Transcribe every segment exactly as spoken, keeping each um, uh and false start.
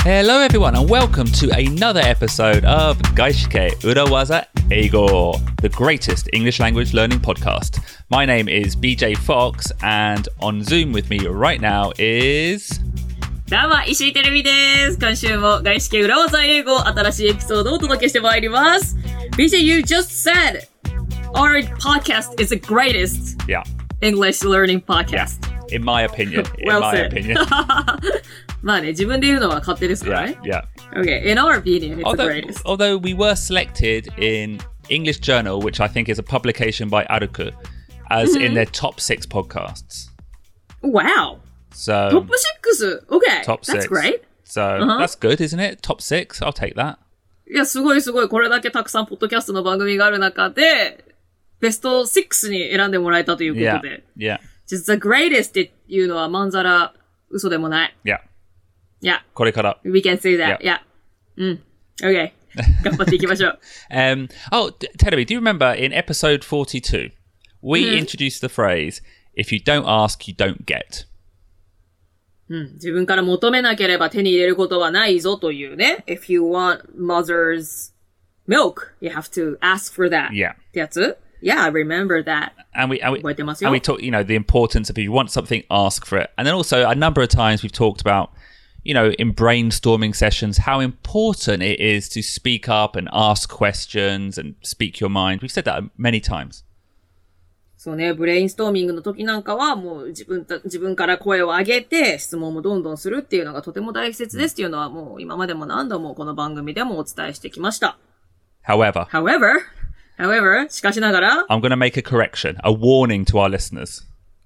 Hello everyone and welcome to another episode of Gaishike Urawaza Eigo, the greatest English language learning podcast. My name is B J Fox and on Zoom with me right now is... どうも、石井てるみです。今週も外資系裏技英語新しいエピソードをお届けしてまいります。B J, you just said our podcast is the greatest yeah. English learning podcast. Yeah. In my opinion. In well my said. opinion. まあね、自分で言うのは勝手ですからね。 Yeah, yeah. Okay, in our opinion, it's although, the greatest. Although we were selected in English Journal, which I think is a publication by Aruku, as mm-hmm. in their top six podcasts. Wow. So top six? Okay. Top six. That's great. So uh-huh. that's good, isn't it? Top six. I'll take that. いや、すごいすごい。これだけたくさんポッドキャストの番組がある中で、ベストろくに選んでもらえたということで。 Yeah. Yeah. Just the greatest っていうのはまんざら嘘でもない。 Yeah. Yeah. これから。 We can say that. Yeah. yeah. うん。Okay. 頑張っていきましょう。 um, oh, Terumi, do you remember in episode forty-two, we mm-hmm. introduced the phrase, if you don't ask, you don't get. うん。自分から求めなければ手に入れることはないぞというね。If you want mother's milk, you have to ask for that. Yeah. ってやつ？Yeah, I remember that. And we, and we, 覚えてますよ。 and we talk, you know, the importance of if you want something, ask for it. And then also a number of times we've talked about, you know, in brainstorming sessions, how important it is to speak up and ask questions and speak your mind. We've said that many times. そうね、ブレインストーミングの時なんかはもう自分た、自分から声を上げて質問もどんどんするっていうのがとても大切ですっていうのはもう今までも何度もこの番組でもお伝えしてきました。 However. However, however, しかしながら I'm going to make a correction, a warning to our listeners.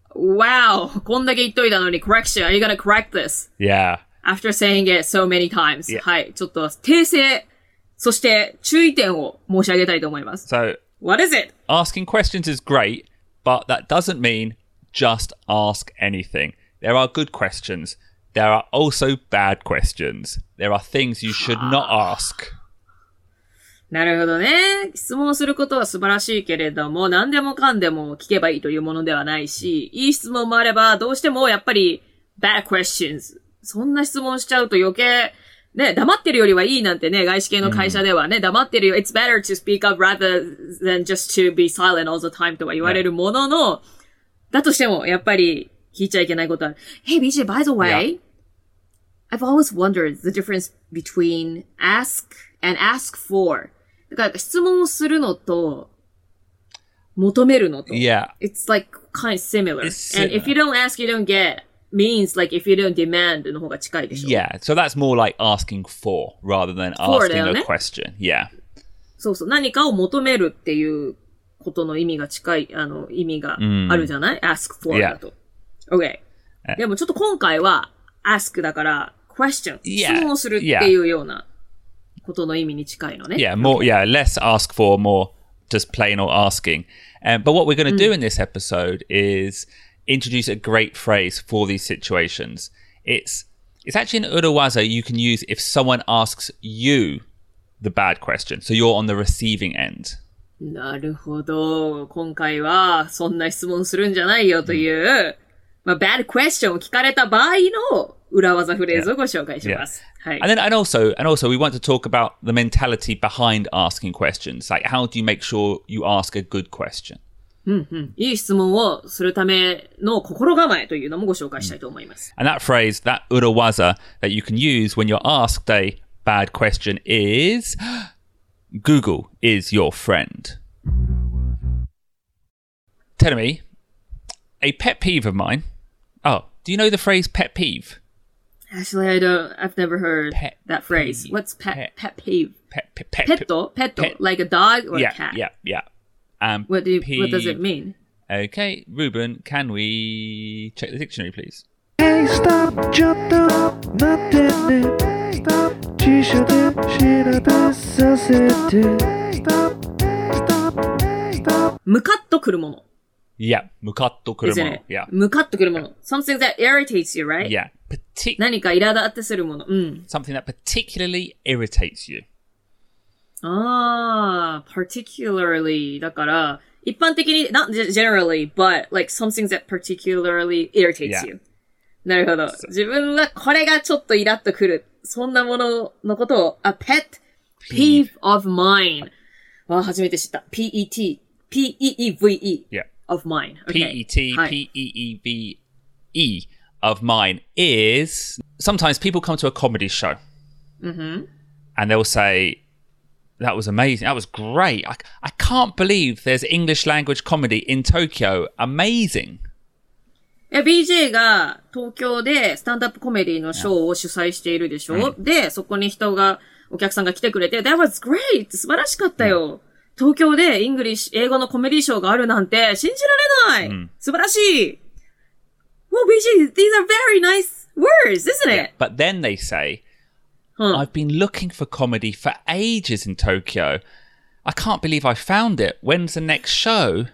Wow, こんだけ言っといたのに correction, are you going to correct this? Yeah. After saying it so many times. Yeah. はい、ちょっと訂正、そして注意点を申し上げたいと思います。 So, What is it? Asking questions is great, but that doesn't mean just ask anything. There are good questions. There are also bad questions. There are things you should not ask. なるほどね。質問することは素晴らしいけれども、何でもかんでも聞けばいいというものではないし、いい質問もあれば、どうしてもやっぱり bad questions。そんな質問しちゃうと余計、ね、黙ってるよりはいいなんてね、外資系の会社ではね、うん、黙ってるよ。It's better to speak up rather than just to be silent all the time とは言われるものの、だとしてもやっぱり聞いちゃいけないことは、Hey, B J, by the way, I've always wondered the difference between ask and ask for. だから質問をするのと求めるのと Yeah. It's like kind of similar. It's And similar. if you don't ask, you don't get means like if you don't demand の方が近いでしょ Yeah, so that's more like asking for rather than for asking だよね a question. Yeah. そうそう。何かを求めるっていうことの意味が近い、あの、意味があるじゃない、mm. ?ask for だと。Okay. でもちょっと今回は ask だから question。質問をするっていうようなことの意味に近いのね。 Yeah, more, yeah, less ask for, more just plain or asking. Um, but what we're going to do in this episode is introduce a great phrase for these situations. It's, it's actually an urawaza you can use if someone asks you the bad question. So you're on the receiving end. なるほど。今回はそんな質問するんじゃないよという、mm. まあ、bad question を聞かれた場合の裏技フレーズをご紹介します。 Yeah. Yeah. はい。And then, and also, and also, we want to talk about the mentality behind asking questions. Like, how do you make sure you ask a good question? うんうん。いい質問をするための心構えというのもご紹介したいと思います。 And that phrase, that urawaza that you can use when you're asked a bad question is, Google is your friend. Tell me, a pet peeve of mine. Oh, do you know the phrase pet peeve? Actually, I don't, I've never heard pet that phrase. peeve. What's pet, pet, pet peeve? Pet, pet, pet, Petto? Petto? pet. Like a dog or yeah, a cat? Yeah, yeah, um, what, do you, peeve. what does it mean? Okay, Ruben, can we check the dictionary, please? Hey, stop, ちょっと待ってね。Stop, 辞書で調べさせて。Stop, stop, ムカッとくるもの。 Yeah, ムカッとくるもの。Yeah. ムカッとくるもの。Something that irritates you, right? Yeah. Partic- 何か苛立ってするもの。うん。 Something that particularly irritates you. ああ、particularly だから、一般的に、not generally, but like something that particularly irritates Yeah. you. なるほど。自分はこれがちょっとイラッとくる。 そんなもののことを、a pet peeve of mine は初めて知った。P-E-T, P-E-E-V-E Yeah. of mine. Okay. P-E-T, はい P-E-E-V-E of mine is sometimes people come to a comedy show and they'll say, that was amazing. That was great. I, I can't believe there's English language comedy in Tokyo. Amazing. え ビージェー が東京でスタンドアップコメディのショーを主催しているでしょ、うん、で、そこに人が、お客さんが来てくれて、That was great! 素晴らしかったよ、うん、東京でイングリッシュ、英語のコメディショーがあるなんて信じられない、うん、素晴らしい Well, ビージェー, these are very nice words, isn't it? Yeah, but then they say, huh. I've been looking for comedy for ages in Tokyo. I can't believe I found it. When's the next show?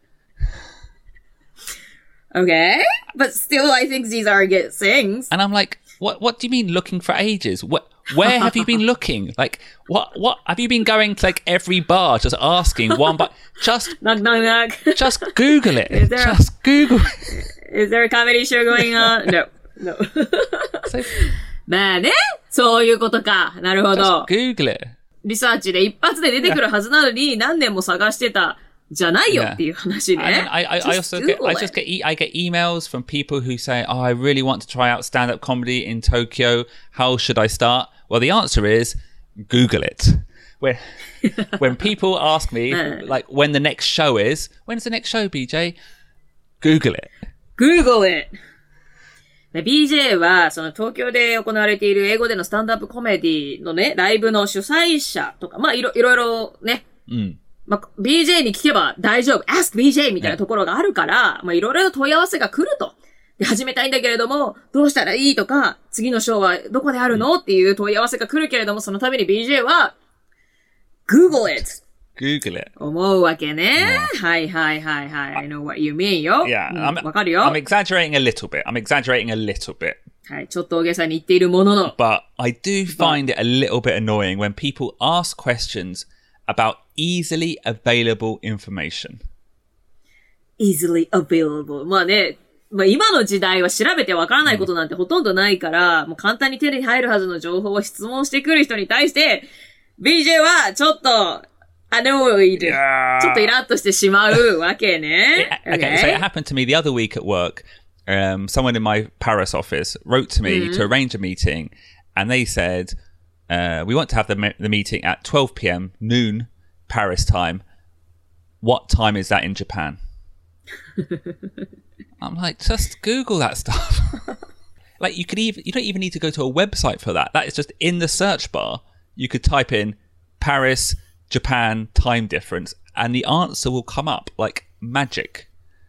Okay, but still I think these are good things. And I'm like, what What do you mean looking for ages? What, where have you been looking? Like, what What have you been going to like every bar just asking one by just knock knock knock. Just Google it. Is there just a, Google it. Is there a comedy show going on? No. No. So, まあね、そういうことか。なるほど。 Just Google it. リサーチで一発で出てくるはずなのに、何年も探してた。じゃないよっていう話ね。 And I, I, I also get, I just get, e- I get emails from people who say, "Oh, I really want to try out stand-up comedy in Tokyo. How should I start?" Well, the answer is Google it. When when people ask me like when the next show is, when's the next show, B J? Google it. Google it. で ビージェー は、その東京で行われている英語でのスタンドアップコメディのね、ライブの主催者とか、まあいろいろいろね。 うん。 まあ、ビージェー に聞けば大丈夫。Ask ビージェー みたいなところがあるから、ね、まあ、いろいろ問い合わせが来ると。で、始めたいんだけれども、どうしたらいいとか、次のショーはどこであるの、うん、っていう問い合わせが来るけれども、そのために ビージェー は、Google it!Google it. 思うわけね。Yeah. はいはいはいはい。I know what you mean よ。 Yeah, うん、わかるよ。 I'm exaggerating a little bit. I'm exaggerating a little bit. はい、ちょっと大げさに言っているものの。 But I do find it a little bit annoying when people ask questions about easily available information. Easily available. まあね、まあ今の時代は調べてわからないことなんてほとんどないから、うん、もう簡単に手に入るはずの情報を質問してくる人に対して、ビージェー はちょっと、annoyed. ちょっとイラッとしてしまうわけね。 okay, okay, so it happened to me the other week at work. Um, someone in my Paris office wrote to me mm-hmm. to arrange a meeting, and they said, Uh, we want to have the, me- the meeting at twelve p.m. noon Paris time. What time is that in Japan? I'm like, just Google that stuff. Like you could even you don't even need to go to a website for that. That is just in the search bar. You could type in Paris, Japan time difference, and the answer will come up like magic.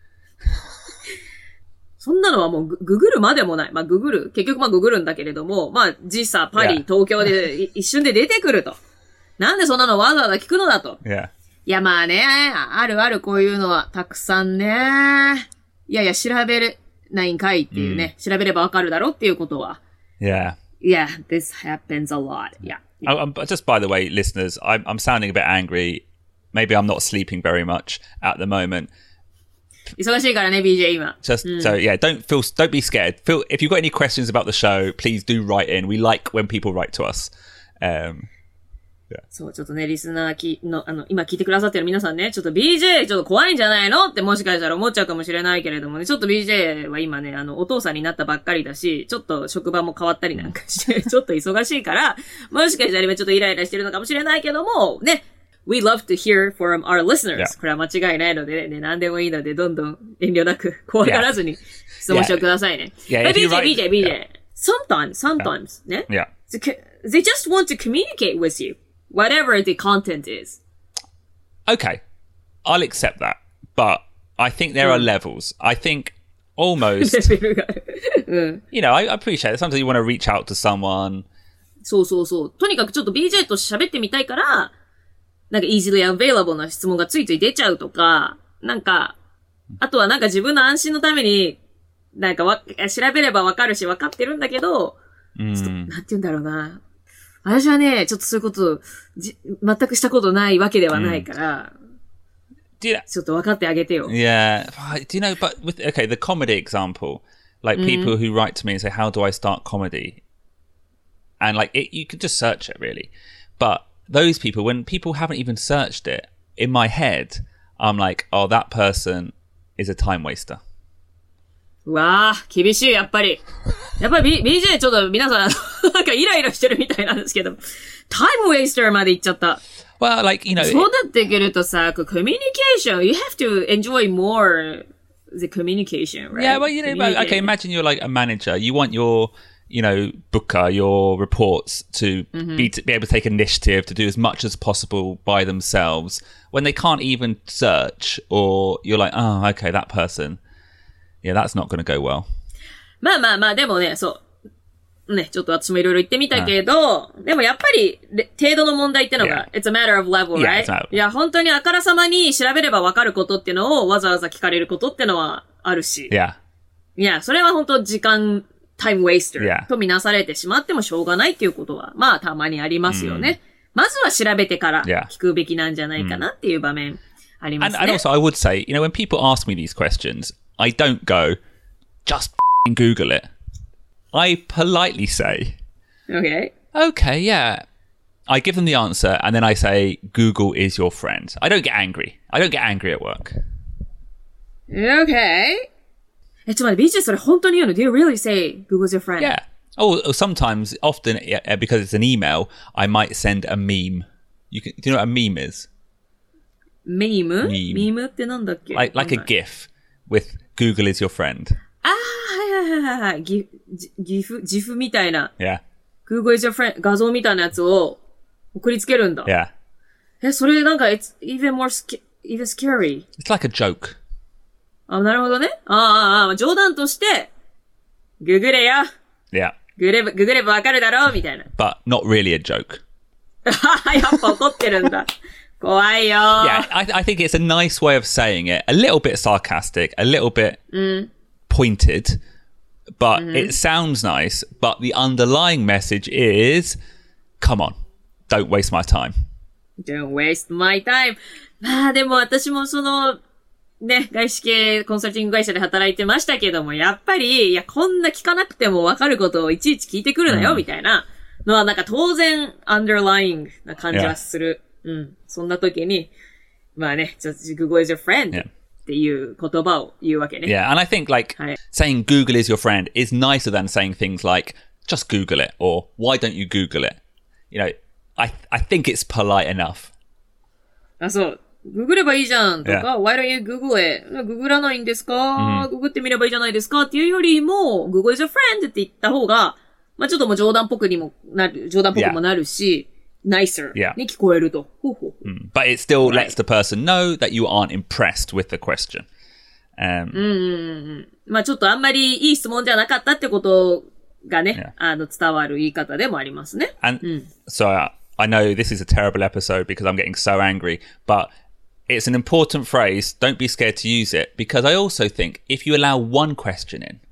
そんなのはもうググるまでもない。まあググる。結局まあググるんだけれども、まあ時差、パリ、東京で一瞬で出てくると。なんでそんなのわざわざ聞くのだと。 Yeah. いやまあね、あるあるこういうのはたくさんね。いやいや調べれないんかいっていうね。Mm. 調べればわかるだろっていうことは。 Yeah. Yeah, this happens a lot. Yeah. Oh, um, just by the way, listeners, I'm, I'm sounding a bit angry. Maybe I'm not sleeping very much at the moment. 忙しいからね、ビージェー 今。 Just, so yeah, don't feel, don't be scared. Feel, if you've got any questions about the show, please do write in. We like when people write to us. Um, yeah. そう、ちょっとね、リスナーきの、あの、今聞いてくださってる皆さんね、ちょっと ビージェー ちょっと怖いんじゃないのってもしかしたら思っちゃうかもしれないけれどもね、ちょっと ビージェー は今ね、あの、お父さんになったばっかりだし、ちょっと職場も変わったりなんかして、ちょっと忙しいから、もしかしたら今ちょっとイライラしてるのかもしれないけども、ね、We love to hear from our listeners. Yeah. これは間違いないのでね、何でもいいので、どんどん遠慮なく、怖がらずに質問してくださいね。 Yeah. Yeah, But ビージェー、 write, ビージェー、ビージェー. Yeah. Sometimes, sometimes, ね。 Yeah. They just want to communicate with you, whatever the content is. Okay. I'll accept that. But I think there are levels. I think almost, you know, I appreciate it. Sometimes you want to reach out to someone. そうそうそう。とにかくちょっと ビージェー と喋ってみたいから、なんか easily available な質問がついつい出ちゃうとか、なんか、あとはなんか自分の安心のために、なんかわ調べればわかるしわかってるんだけど、ちょっと、なんて言うんだろうな。私はね、ちょっとそういうことじ、全くしたことないわけではないから、 Do you, ちょっと分かってあげてよ。 Yeah. Do you know, but with, okay, the comedy example, like people who write to me and say, how do I start comedy? and like it, you could just search it really. But those people, when people haven't even searched it, in my head, I'm like, oh, that person is a time waster. うわぁ、厳しい、やっぱり。やっぱり B- ビージェー ちょっと皆さん、なんかイライラしてるみたいなんですけど、タイムウェイスターまで行っちゃった。 Well, like, you know... そうなってくるとさ、コミュニケーション、you have to enjoy more the communication, right? Yeah, well, you know, but, okay, imagine you're like a manager. You want your, you know, booker, your reports to, mm-hmm. be, to be able to take initiative, to do as much as possible by themselves. When they can't even search, or you're like, oh, okay, that person... Yeah, that's not going to go well. まあまあまあ、でもね、そう。ね、ちょっと私もいろいろ言ってみたけど、でもやっぱり、程度の問題ってのが、yeah. It's a matter of level, right? Yeah, いや、本当にあからさまに調べればわかることってのをわざわざ聞かれることってのはあるし。 Yeah. いや、それは本当時間、タイムウェイスター Yeah. とみなされてしまってもしょうがないっていうことは、まあたまにありますよね。Mm. まずは調べてから聞くべきなんじゃないかなっていう場面ありますね。 And, and also I would say, you know, when people ask me these questions, I don't go, just f***ing Google it. I politely say, Okay. Okay, yeah. I give them the answer and then I say, Google is your friend. I don't get angry. I don't get angry at work. Okay. え、ちょっと待って、ビーチでそれ本当に言うの? Do you really say Google's your friend? Yeah. Or, or sometimes, often, yeah, because it's an email, I might send a meme. You can, do you know what a meme is? Meme? Meme. Meme ってなんだっけ? Like, like a GIF with Google is your friend. ああ、はいはいはいはい。ギ、ギフ、ジフみたいな。 Yeah. Google is your friend 画像みたいなやつを送りつけるんだ。 Yeah. え、それなんか、it's even more sc- even scary. It's like a joke. あ、なるほどね。ああ、ああ、冗談として、ググれや。 Yeah. ググれば、ググればわかるだろうみたいな。 But not really a joke. やっぱ怒ってるんだ。怖いよ。 Yeah, I, I think it's a nice way of saying it. A little bit sarcastic, a little bit mm. pointed, but mm-hmm. it sounds nice. But the underlying message is, come on, don't waste my time. Don't waste my time. まあでも私もその、ね、外資系コンサルティング会社で働いてましたけども、やっぱり、いや、こんな聞かなくてもわかることをいちいち聞いてくるなよ、みたいなのはなんか当然、underlying な感じはする。Yeah. うん。そんな時に、まあね、just Google is your friend、yeah. っていう言葉を言うわけね。 Yeah, and I think like、はい、saying Google is your friend is nicer than saying things like, just Google it, or why don't you Google it? You know, I, I think it's polite enough. あ、そう。ググればいいじゃんとか、 yeah. Why don't you Google it? ググらないんですか、mm. ググってみればいいじゃないですかっていうよりも、Google is your friend って言った方が、まあちょっともう冗談っぽくにもなる、冗談っぽくもなるし、yeah. nicer に聞こえると。ほうほうほう。 Mm. But it still right. lets the person know that you aren't impressed with the question. Um, うんうんうん。まあちょっとあんまりいい質問じゃなかったってことがね、yeah. あの伝わる言い方でもありますね。 And、 うん、 so、uh, I know this is a terrible episode because I'm getting so angry, but it's an important phrase. Don't be scared to use it because I also think if you allow one question in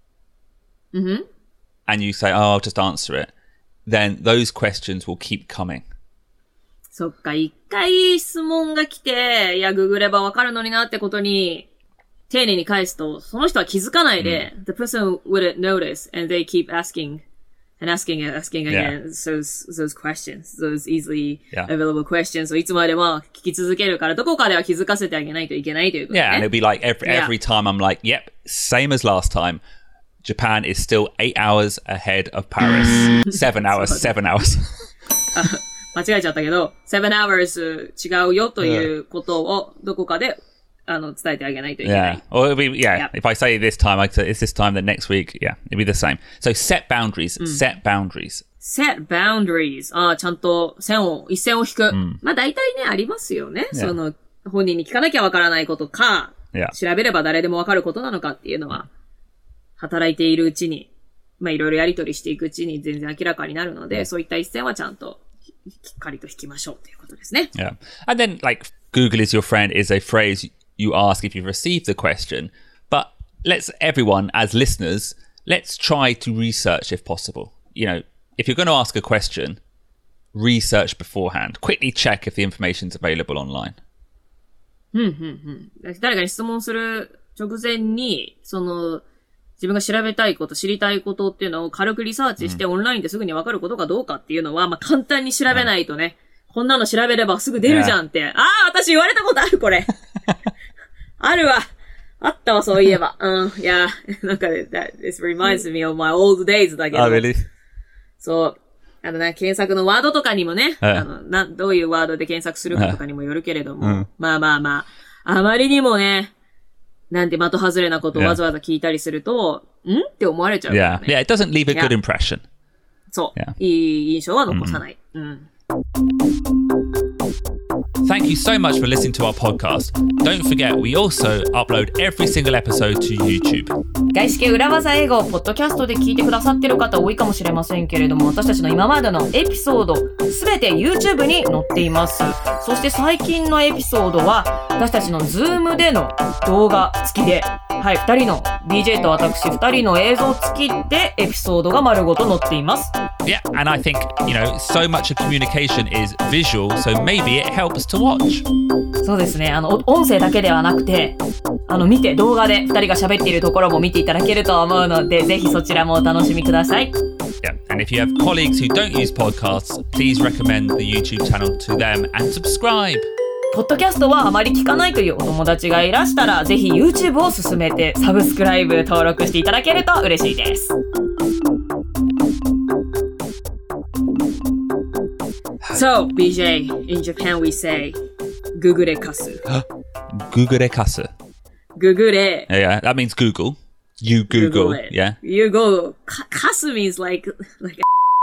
mm-hmm. and you say, oh, I'll just answer it, then those questions will keep coming. そっか、一回質問が来て、いや、ググればわかるのになってことに、丁寧に返すと、その人は気づかないで、mm. the person wouldn't notice and they keep asking and asking and asking again yeah. those, those questions, those easily yeah. available questions. いつまでも聞き続けるから、どこかでは気づかせてあげないといけないということね。 Yeah, and it'll be like every, every time I'm like, yep, same as last time. Japan is still eight hours ahead of Paris. seven hours, seven hours. 間違えちゃったけど、seven hours 違うよということをどこかであの伝えてあげないといけない。 Yeah, or it'll be, yeah, yep. if I say this time, I say it's this time, then next week, yeah, it'll be the same. So set boundaries, mm. set boundaries. Set boundaries. ああ、ちゃんと線を、一線を引く。 Mm. まあ大体ね、ありますよね。 Yeah. その、本人に聞かなきゃわからないことか、 yeah. 調べれば誰でもわかることなのかっていうのは、働いているうちに、まあいろいろやり取りしていくうちに全然明らかになるので、そういった一線はちゃんと、しっかりと引きましょうということですね。 Yeah. And then, like, Google is your friend is a phrase you ask if you've received the question. But let's, everyone, as listeners, let's try to research if possible. You know, if you're going to ask a question, research beforehand. Quickly check if the information's available online. うん、うん、うん。誰かに質問する直前に、その、 自分が調べたいこと、知りたいことっていうのを軽くリサーチして、オンラインですぐにわかることかどうかっていうのは、まあ、簡単に調べないとね、こんなの調べればすぐ出るじゃんって。ああ、私言われたことある、これ。あるわ。あったわ、そういえば。うん、いや、なんか、that, this reminds me of my old days だけど。 あ、really? そう。あのね、検索のワードとかにもね、 はい、 あの、な、どういうワードで検索するかとかにもよるけれども、はい、まあまあまあ、あまりにもね、なんて的外れなことをわざわざ聞いたりすると、yeah. んって思われちゃうからね。 Yeah, yeah, it doesn't leave a good impression. そう。Yeah. いい印象は残さない。うん。うん、 Thank you so much for listening to our podcast. Don't forget, we also upload every single episode to YouTube. 外資系裏技英語をポッドキャストで聞いてくださってる方多いかもしれませんけれども、私たちの今までのエピソードすべて YouTube に載っています。そして最近のエピソードは私たちの Zoom での動画付きで、はい、ふたりの ビージェー と私ふたりの映像付きでエピソードが丸ごと載っています。 Yeah, and I think, you know, so much of communication is visual, so maybe it helps to watch. そうですね。あの、音声だけではなくて、あの、見て、動画でふたりが喋っているところも見ていただけると思うので、ぜひそちらもお楽しみください。 Yeah, and if you have colleagues who don't use podcasts, please recommend the YouTube channel to them and subscribe. ポッドキャストはあまり聞かないというお友達がいらしたら、ぜひ YouTube を進めて、サブスクライブ登録していただけると嬉しいです。So, ビージェー, in Japan we say, ググレカス。 ググレカス。 ググレ。 Yeah, that means Google. You Google. Google yeah. You Google. カス means like, like,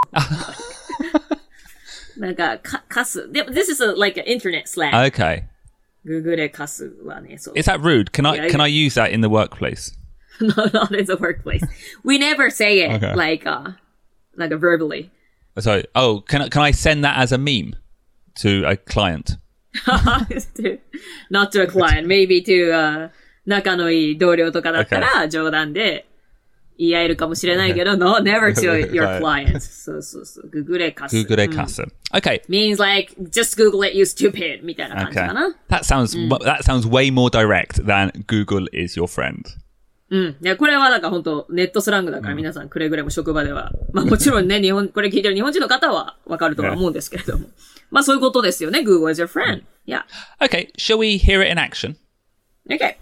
なんか、カス。でも、this is a, like an internet slang. Okay. ググレカスはね、そう。 Is that rude? Can I, can I use that in the workplace? No, not in the workplace. We never say it okay. like, uh, like a verbally. So, oh, can I, can I send that as a meme to a client? Not to a client, maybe to, uh, 仲のいい同僚とかだったら冗談で言い合えるかもしれないけど、okay. no, never to your clients. そうそうそう。ググレカス。 ググレカス。Okay. Means like, just Google it, you stupid. みたいな感じかな。 Okay. That sounds, mm. that sounds way more direct than Google is your friend. うん。いや、これはなんか本当ネットスラングだから皆さんくれぐれも職場では。まあもちろんね、日本、これ聞いてる日本人の方はわかるとは思うんですけれども。まあそういうことですよね。Google is your friend. Yeah. Okay. Shall we hear it in action? Okay.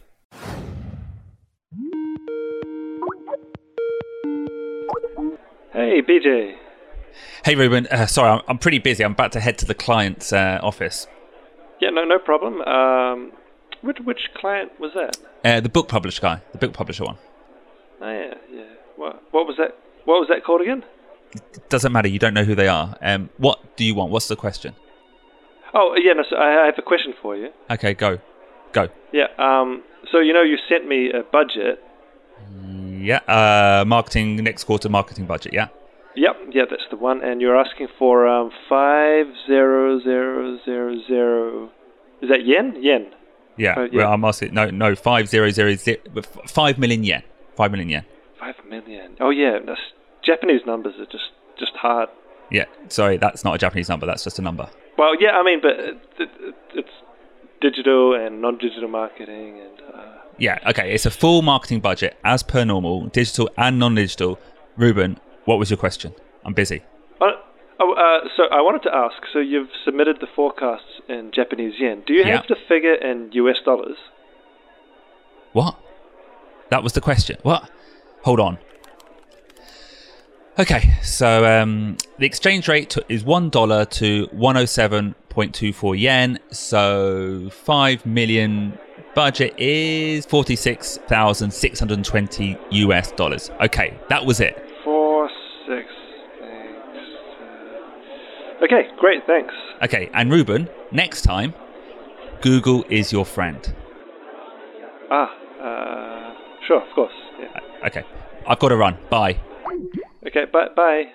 Hey, B J. Hey, Ruben. Uh, sorry, I'm, I'm pretty busy. I'm about to head to the client's uh, office. Yeah, no, no problem. Um, which which client was that? Uh, the book publisher guy, the book publisher one. Oh yeah, yeah. What what was that? What was that called again? It doesn't matter. You don't know who they are. Um, what do you want? What's the question? Oh yeah, no. So I have a question for you. Okay, go, go. Yeah. Um. So you know, you sent me a budget. Yeah, uh, marketing, next quarter marketing budget, yeah? Yep, yeah, that's the one. And you're asking for um, five zero zero zero zero. Is that yen? Yen. Yeah, uh, well, I'm asking, no, no, five zero zero zero, five million yen. Five million yen. Five million. Oh, yeah, that's, Japanese numbers are just, just hard. Yeah, sorry, that's not a Japanese number, that's just a number. Well, yeah, I mean, but it, it, it's digital and non-digital marketing and... Uh, Yeah, okay, it's a full marketing budget as per normal, digital and non-digital. Ruben, what was your question? I'm busy. Uh, oh, uh, so I wanted to ask, so you've submitted the forecasts in Japanese yen. Do you yeah. have the figure in U S dollars? What? That was the question. What? Hold on. Okay, so um, the exchange rate to, is one dollar to one oh seven point two four yen, so five million... Budget is forty-six thousand six hundred twenty U S dollars. Okay, that was it. Four, six, eight. Okay, great, thanks. Okay, and Ruben, next time, Google is your friend. Ah, uh, sure, of course. Yeah. Okay, I've got to run. Bye. Okay, bye, bye.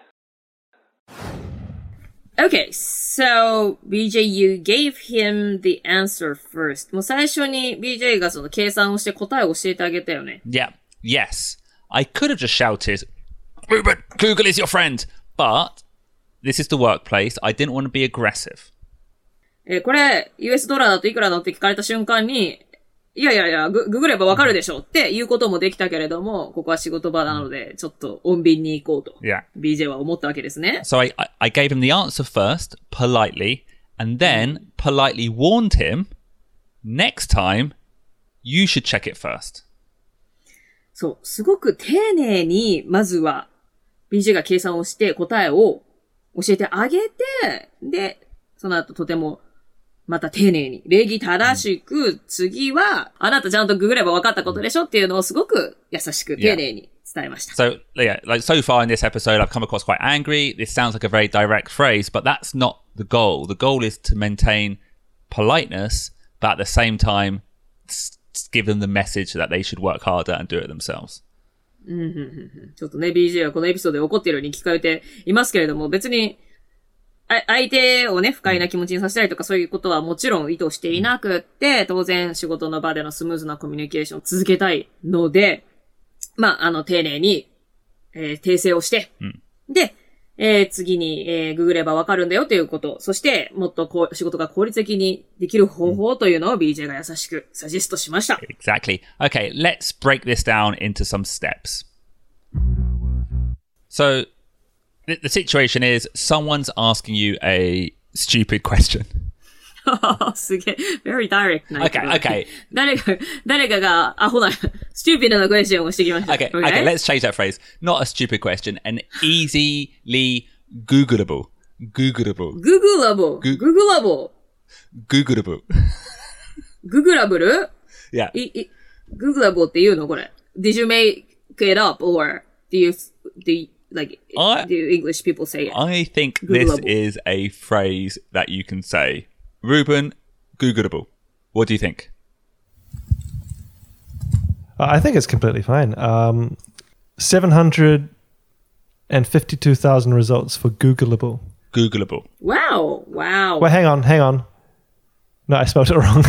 Okay, so ビージェー you gave him the answer first. もう最初に ビージェー がその計算をして答えを教えてあげたよね。 Yeah, yes. I could have just shouted, Ruben, Google is your friend. But this is the workplace. I didn't want to be aggressive. え、これ ユーエス ドラーだといくらのって聞かれた瞬間にいやいやいや、グ、ググればわかるでしょっていうこともできたけれども、ここは仕事場なので、ちょっと穏便に行こうと。 Yeah. ビージェー は思ったわけですね。 So I, I, I gave him the answer first, politely, and then politely warned him, next time, you should check it first. そう、すごく丁寧に、まずは、ビージェー が計算をして答えを教えてあげて、で、その後とても、また丁寧に、礼儀正しく、うん、次は、あなたちゃんとググれば分かったことでしょっていうのをすごく優しく、丁寧に伝えました。 Yeah. So, yeah, like so far in this episode, I've come across quite angry. This sounds like a very direct phrase, but that's not the goal. The goal is to maintain politeness, but at the same time, give them the message that they should work harder and do it themselves. うんうんうん、ちょっとね、ビージェー はこのエピソードで怒っているように聞かれていますけれども、別に、相手をね、不快な気持ちにさせたりとかそういうことはもちろん意図していなくって、当然仕事の場でのスムーズなコミュニケーションを続けたいので、まあ、あの、丁寧に、えー、訂正をして、うん、で、えー、次に、えー、ググればわかるんだよということ、そして、もっとこう、仕事が効率的にできる方法というのを ビージェー が優しくサジェストしました。 Exactly. Okay, let's break this down into some steps. So, the situation is someone's asking you a stupid question. すげえ。very direct な。 Okay, okay. 誰か、誰かがアホな、stupid なクエスチョンをしてきました。 Okay, okay, okay, let's change that phrase. Not a stupid question, an easily Googleable. Googleable. Googleable. Googleable. Googleable. Googleable? Yeah. Googleable って言うのこれ。Did you make it up or do you, do you Like, I, do English people say it? I think Googleable. This is a phrase that you can say. Ruben, Googleable. What do you think? I think it's completely fine. Um, seven hundred fifty-two thousand results for Googleable. Googleable. Wow. Wow. Wait, hang on, hang on. No, I spelled it wrong.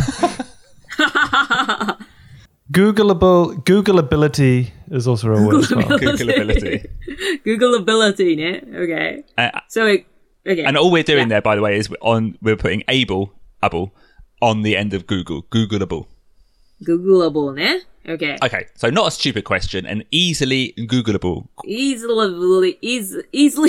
Googleable, Googleability is also a word as well. Googleability. Googleability, ne? Okay. Uh, so, it, okay. And all we're doing yeah. there, by the way, is we're on we're putting able, able, on the end of Google. Googleable. Googleable, ne? Okay. Okay. So not a stupid question, an easily Googleable. Easily, easily, easily,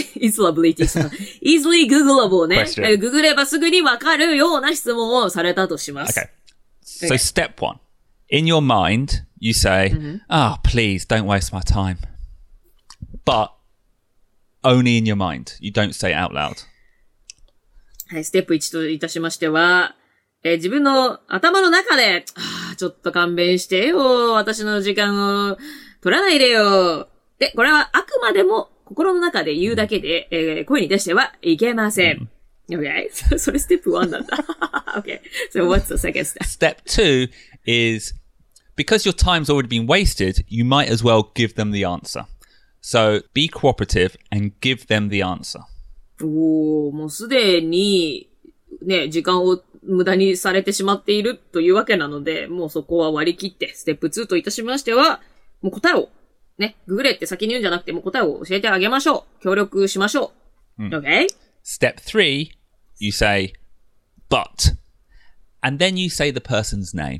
easily Googleable, ne? Question. ググればすぐにわかるような質問をされたとします。 Okay. So okay. Step one. In your mind, you say, mm-hmm. oh, please, don't waste my time. But only in your mind. You don't say it out loud. はい、ステップいちといたしましては、えー、自分の頭の中で、ああ、ちょっと勘弁してよ。私の時間を取らないでよ。で、これはあくまでも心の中で言うだけで、えー、声に出してはいけません。Okay? それステップいちなんだ。Okay. So what's the second step? Step two is, because your time's already been wasted, you might as well give them the answer. So be cooperative and give them the answer. おー、もうすでに、ね、時間を無駄にされてしまっているというわけなので、もうそこは割り切って、ステップツーといたしましては、もう答えを、ね、ググれって先に言うんじゃなくて、もう答えを教えてあげましょう。協力しましょう。うん、Okay? Step three, you say, but, and then you say the person's name.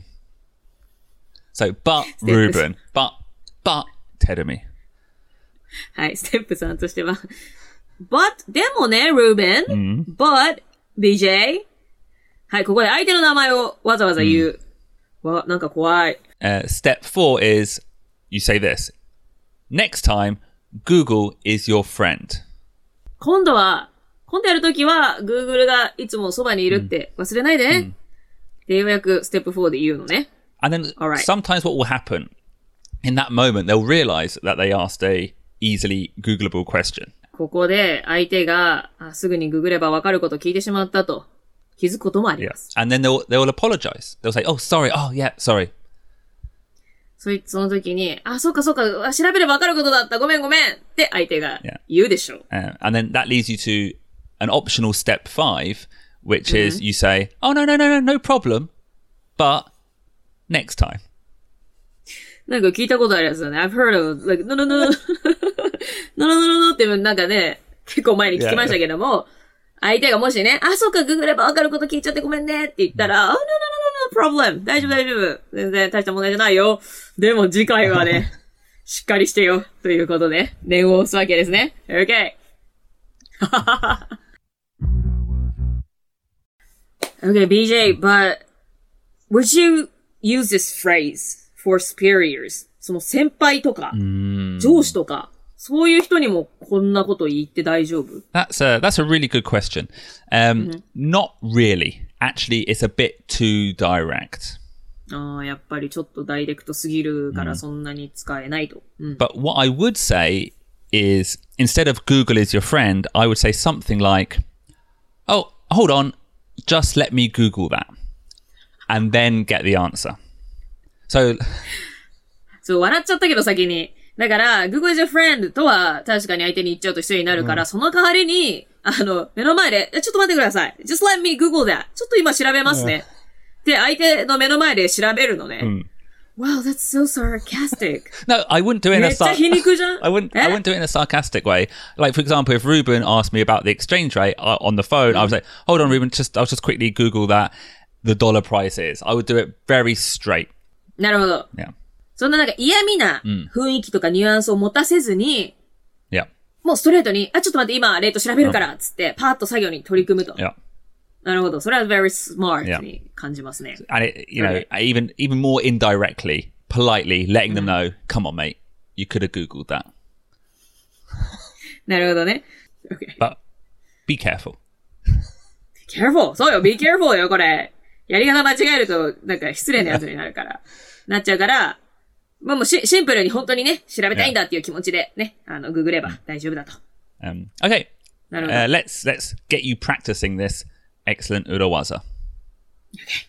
So, but Ruben, but, but Terumi. はい、ステップさんとしては、but でもね、Ruben、mm. but ビージェー。はい、ここで相手の名前をわざわざ言う。Mm. わ、なんか怖い。 Uh, step four is, you say this. Next time, Google is your friend. 今度は、今度やるときは、Google がいつもそばにいるって忘れないでね。Mm. で、ようやくステップフォーで言うのね。 And then right. sometimes what will happen, in that moment, they'll realize that they asked a easily Googleable question. ここで相手があすぐにググればわかることを聞いてしまったと気づくこともあります。 Yeah. And then they'll, they'll apologize. They'll say, oh, sorry. Oh, yeah, sorry. そいその時に、あ、そうかそうか、調べればわかることだった。ごめんごめんって相手が言うでしょう。 Yeah. Uh, and then that leads you to an optional step five, which mm-hmm. is you say, oh, no, no, no, no, no problem. But next time. なんか聞いたことあるやつだね。I've heard of, like, no, no, no, no, no, no, no, no ってなんかね、結構前に聞きましたけども、yeah. 相手がもしね、あ、そうか、ググればわかること聞いちゃってごめんねって言ったら、oh, no, no, no, no, no problem. 大丈夫、大丈夫。全然大した問題じゃないよ。でも次回はね、しっかりしてよ。ということで、念を押すわけですね。Okay. Okay, B J, but would you use this phrase for superiors? その先輩とか、上司とか、そういう人にもこんなこと言って大丈夫? That's a, that's a really good question. Um, mm-hmm. Not really. Actually, it's a bit too direct. ああ、やっぱりちょっとダイレクトすぎるからそんなに使えないと。うん、 But what I would say is, instead of Google is your friend, I would say something like, oh, hold on, just let me Google that. And then get the answer. So... そう、笑っちゃったけど先に。だから、Google is your friend とは確かに相手に言っちゃうと失礼になるから、うん、その代わりに、あの、目の前で、ちょっと待ってください。just let me Google that. ちょっと今調べますね。うん、で、相手の目の前で調べるのね。うん、Wow, that's so sarcastic. No, I wouldn't do it in a sar- I wouldn't, I wouldn't do it in a sarcastic way. Like, for example, if Ruben asked me about the exchange rate uh, on the phone, mm. I was like, hold on, Ruben, just, I'll just quickly Google that the dollar price is. I would do it very straight. なるほど。 Yeah. そんななんか嫌味な雰囲気とかニュアンスを持たせずに、 うん、yeah. もうストレートに、あ、ちょっと待って、今、レート調べるから、つって、パーッと作業に取り組むと。 Yeah. なるほど。それは very smart に感じますね。 And it, you know, okay. even, even more indirectly, politely letting them know, come on, mate, you could have Googled that. なるほどね。Okay. But, be careful. Be careful! そうよ、be careful よ、これ。やり方間違えると、なんか失礼なやつになるから。なっちゃうから、まあもうシシンプルに本当にね、調べたいんだっていう気持ちでね、あの、ググれば大丈夫だと。 Um, okay. なるほど。 Uh, let's, let's get you practicing this excellent Urawaza. Okay.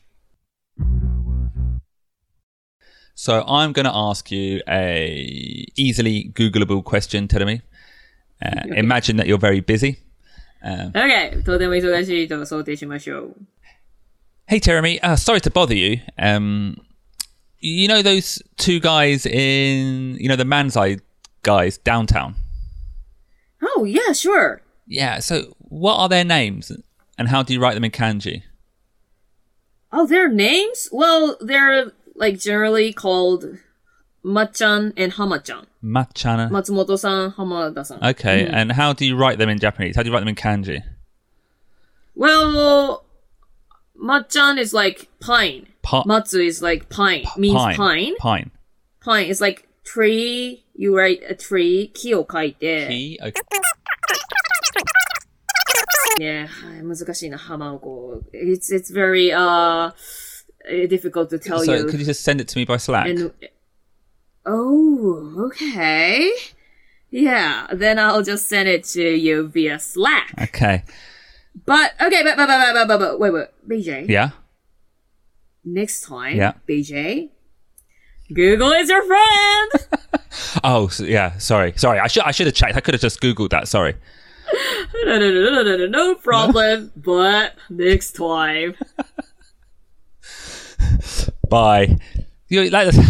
So I'm going to ask you a easily Googleable question, Terumi. Uh, okay. Imagine that you're very busy. Um, okay. とても忙しいと想定しましょう。 Hey, Terumi. Uh, sorry to bother you. Um... You know those two guys in, you know, the Manzai guys downtown? Oh, yeah, sure. Yeah, so what are their names and how do you write them in kanji? Oh, their names? Well, they're like generally called Machan and Hama-chan. Machan. Matsumoto-san, Hamada-san. Okay, mm-hmm. And how do you write them in Japanese? How do you write them in kanji? Well, Machan is like pine. Pa- Matsu is like pine, P- means pine. pine. Pine. Pine is like tree. You write a tree. 木を書いて。 木? Okay. ね、難しいな、浜をこう。It's, it's very, uh, difficult to tell so, you. So could you just send it to me by Slack? And, oh, okay. Yeah, then I'll just send it to you via Slack. Okay. But, okay, but, but, but, but, but, but wait, wait, B J. Yeah? Next time, yeah. B J, Google is your friend. Oh, so, yeah. Sorry, sorry. I should I should have checked. I could have just Googled that. Sorry. No, no, no, no, no, no, no problem. But next time. Bye. You like this?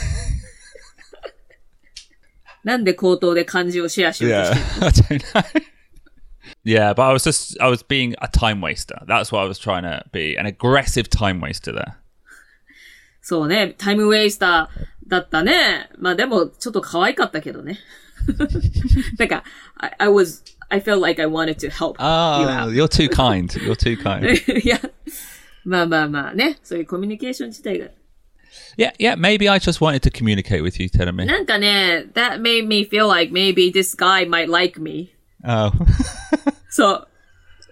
なんで口頭で漢字をシェアしようとしてるの? Yeah, I don't know. Yeah, but I was just, I was being a time waster. That's what I was trying to be. An aggressive time waster there. そうね、タイムウェイスターだったね。まあでも、ちょっと可愛かったけどね。なんか、I, I was, I felt like I wanted to help oh, you out. You're too kind. You're too kind. いや、まあまあまあね、そういうコミュニケーション自体が。 Yeah, yeah, maybe I just wanted to communicate with you, Terumi. なんかね、that made me feel like maybe this guy might like me. Oh. そう。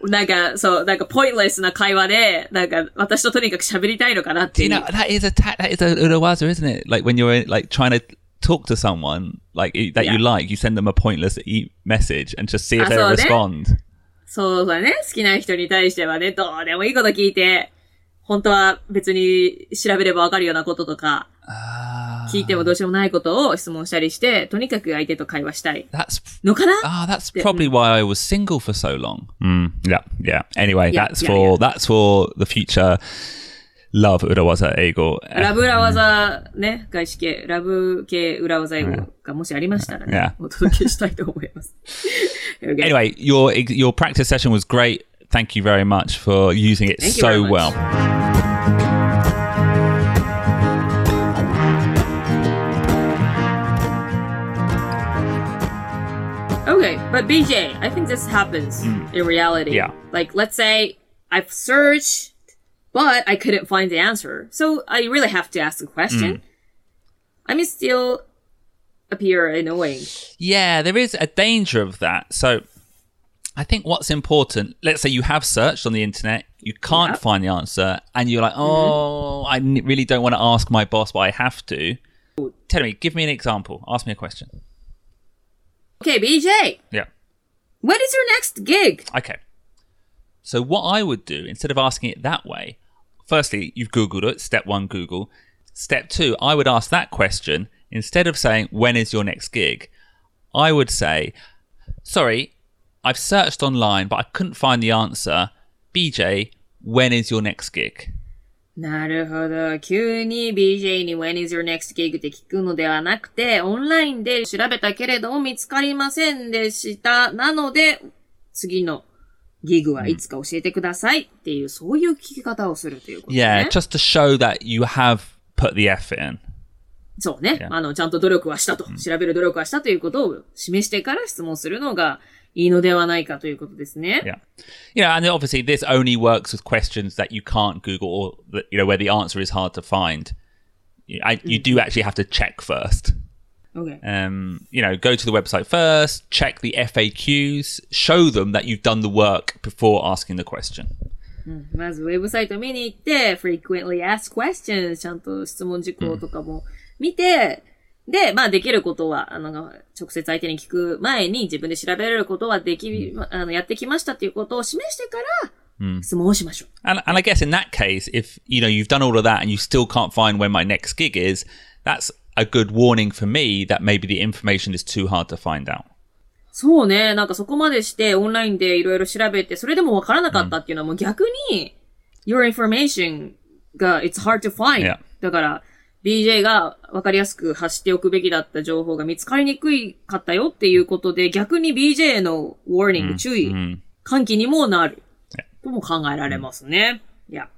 なんか、そう、なんか、pointless な会話で、なんか、私ととにかく喋りたいのかなっていう。 You know, that is a, ta- that is a urawaza, isn't it? Like, when you're, like, trying to talk to someone, like, that yeah. you like, you send them a pointless e- message and just see if they respond. そうだね。好きな人に対してはね、どうでもいいこと聞いて、本当は別に調べればわかるようなこととか、聞いてもどうしようもないことを質問したりして、とにかく相手と会話したいのかな? Ah, that's probably why I was single for so long. Mm, yeah, yeah. Anyway, yeah, that's yeah, for yeah. that's for the future love 裏技英語。 ラブ裏技ね、外資系、ラブ系裏技英語がもしありましたらね、yeah. お届けしたいと思います。 Okay. Anyway, your your practice session was great. Thank you very much for using it Thank so you very much. well. Okay, but B J, I think this happens in reality. Yeah. Like, let's say I've searched, but I couldn't find the answer. So I really have to ask the question. I may still appear annoying. Yeah, there is a danger of that. So I think what's important, let's say you have searched on the internet, you can't Yep. find the answer, and you're like, oh, I n- really don't want to ask my boss, but I have to. Tell me, give me an example. Ask me a question. Okay, B J, Yeah. when is your next gig? Okay. So what I would do, instead of asking it that way, firstly, you've Googled it, step one, Google. Step two, I would ask that question, instead of saying, when is your next gig? I would say, sorry, I've searched online, but I couldn't find the answer. B J, when is your next gig? なるほど。急に B J に When is your next gig って聞くのではなくて、オンラインで調べたけれども見つかりませんでした。なので、次のギグはいつか教えてくださいっていう、そういう聞き方をするということね。 Yeah, just to show that you have put the effort in. そうね。 Yeah. あの、ちゃんと努力はしたと、調べる努力はしたということを示してから質問するのがいいのではないかということですね。 Yeah. You know, and obviously this only works with questions that you can't Google or, that, you know, where the answer is hard to find. You, I, you do actually have to check first. Okay. Um, you know, go to the website first, check the F A Qs, show them that you've done the work before asking the question. まずウェブサイト見に行って、frequently asked questions ちゃんと質問事項とかも見て、で、まあできることは、あの、直接相手に聞く前に自分で調べられることはでき、あの、やってきましたっていうことを示してから、質問をしましょう。 And, and I guess in that case, if, you know, you've done all of that and you still can't find when my next gig is, that's a good warning for me that maybe the information is too hard to find out. そうね。なんかそこまでしてオンラインでいろいろ調べて、それでもわからなかったっていうのはもう逆に、your information が it's hard to find. Yeah. だから、B J がわかりやすく発しておくべきだった情報が見つかりにくいかったよっていうことで、逆に B J の warning、注意、喚起にもなる。とも考えられますね。いや。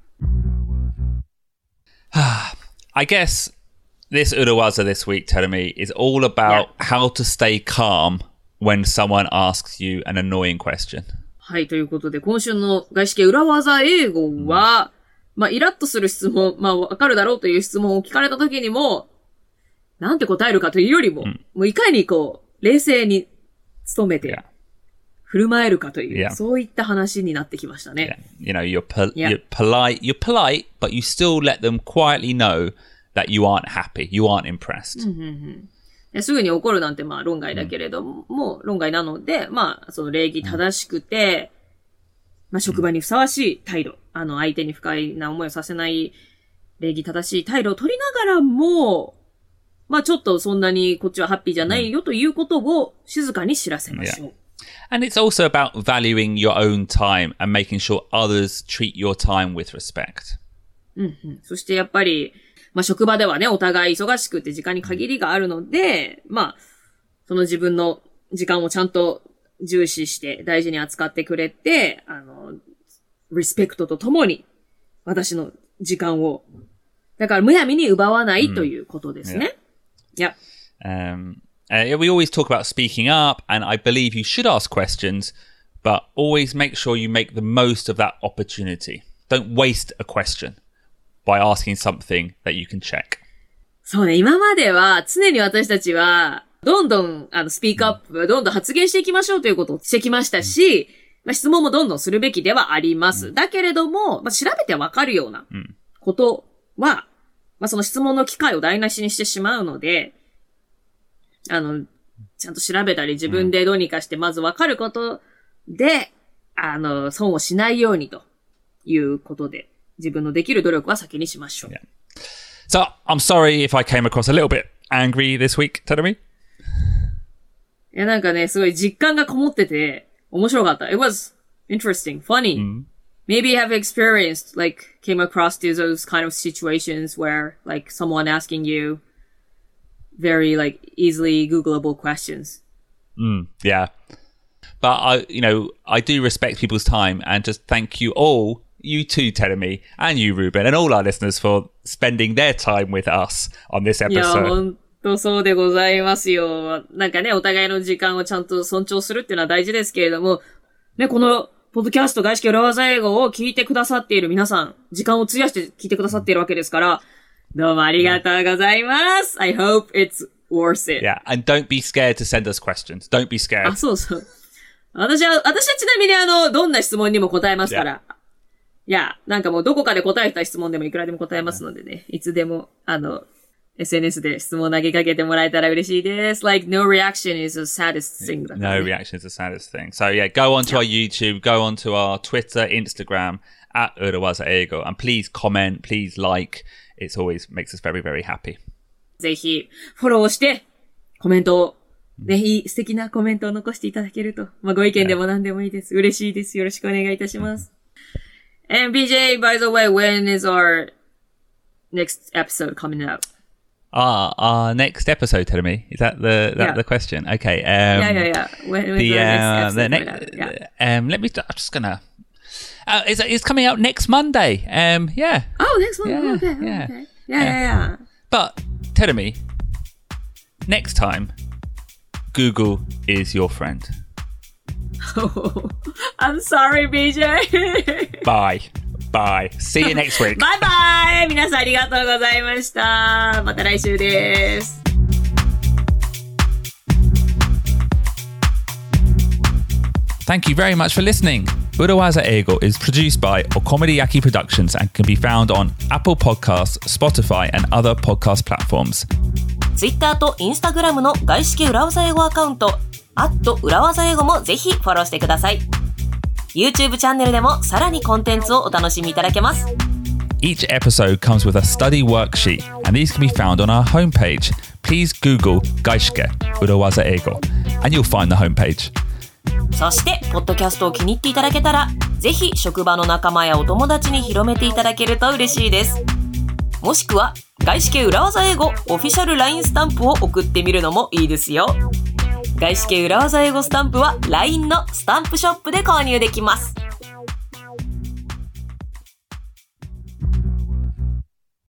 I guess this Urawaza this week, Terumi, is all about Yeah. how to stay calm when someone asks you an annoying question. はい、ということで、今週の外資系裏技英語は、まあ、イラッとする質問、まあ、わかるだろうという質問を聞かれた時にも、なんて答えるかというよりも、もういかにこう、冷静に努めて、 Yeah. 振る舞えるかという、 Yeah. そういった話になってきましたね。 You know, you're, pol- Yeah. you're polite, you're polite, but you still let them quietly know that you aren't happy, you aren't impressed. ですぐに怒るなんてまあ論外だけれども、もう論外なので、まあその礼儀正しくて、まあ職場にふさわしい態度、あの相手に不快な思いをさせない礼儀正しい態度を取りながらも、まあちょっとそんなにこっちはハッピーじゃないよということを静かに知らせましょう。 And it's also about valuing your own time and making sure others treat your time with respect. そしてやっぱり、まあ職場ではね、お互い忙しくて時間に限りがあるので、まあ、その自分の時間をちゃんと重視して大事に扱ってくれて、あの、リスペクトとともに私の時間を、だからむやみに奪わないということですね。いや。 Um, uh, we always talk about speaking up, and I believe you should ask questions, but always make sure you make the most of that opportunity. Don't waste a question by asking something that you can check. そうね、今までは常に私たちは、どんどん、あの、スピークアップ、どんどん発言していきましょうということをしてきましたし、まあ、質問もどんどんするべきではあります。だけれども、まあ、調べてわかるようなことは、まあ、その質問の機会を台無しにしてしまうので、あの、ちゃんと調べたり自分でどうにかしてまずわかることで、あの、損をしないようにということで、自分のできる努力は先にしましょう。 Yeah. So I'm sorry if I came across a little bit angry this week, Terumi. いや、なんかね、すごい実感がこもってて、面白かった。It was interesting, funny. Maybe you have experienced, like, came across to those kind of situations where, like, someone asking you very, like, easily Googleable questions. Mm, yeah. But I, you know, I do respect people's time and just thank you all, you too, Terumi, and you, Ruben, and all our listeners for spending their time with us on this いや、 episode. 本とそうでございますよ。なんかね、お互いの時間をちゃんと尊重するっていうのは大事ですけれども、ね、この、ポッドキャスト外資系裏技英語を聞いてくださっている皆さん、時間を費やして聞いてくださっているわけですから、どうもありがとうございます。I hope it's worth it. Yeah, and don't be scared to send us questions. Don't be scared. あ、そうそう。私は、私はちなみにあの、どんな質問にも答えますから。いや、なんかもうどこかで答えた質問でもいくらでも答えますのでね。いつでも、あの、エスエヌエス で質問投げかけてもらえたら嬉しいです。Like, no reaction is the saddest thing. No reaction is the saddest thing. So yeah, go onto our YouTube, go onto our Twitter, Instagram, at Urawaza Eigo, and please comment, please like. It's always makes us very, very happy. ぜひ、フォローして、コメントを、ぜひ、素敵なコメントを残していただけると。まあ、ご意見でも何でもいいです。嬉しいです。よろしくお願いいたします。And B J, by the way, when is our next episode coming out? Ah, our next episode, Terumi. Is that the that Yeah. the question? Okay. Um, yeah, yeah, yeah. When, when's the, our next uh, episode the coming next, out? Yeah. um, let me. I'm just gonna. Uh, it's it's coming out next Monday. Um, yeah. Oh, next one. Yeah, okay, yeah. okay. Yeah, yeah, yeah. But Terumi, next time, Google is your friend. Oh, I'm sorry, B J. Bye. Bye. See you next week. バイバイ。皆さんありがとうございました。また来週です。 Thank you very much for listening. Urawaza Eigo is produced by Okomediyaki Productions and can be found on Apple Podcasts, Spotify, and other podcast platforms. Twitter と Instagram の外資系裏技英語アカウント、アット裏技英語もぜひフォローしてください。YouTube チャンネルでもさらにコンテンツをお楽しみいただけます。 Each episode comes with a study worksheet, and these can be found on our homepage. Please Google Gaishike Urawaza Eigo, and you'll find the homepage. そして、ポッドキャストを気に入っていただけたら、ぜひ職場の仲間やお友達に広めていただけると嬉しいです。もしくは、外資系裏技英語オフィシャル ライン スタンプを送ってみるのもいいですよ。外資系裏技英語スタンプは ライン のスタンプショップで購入できます。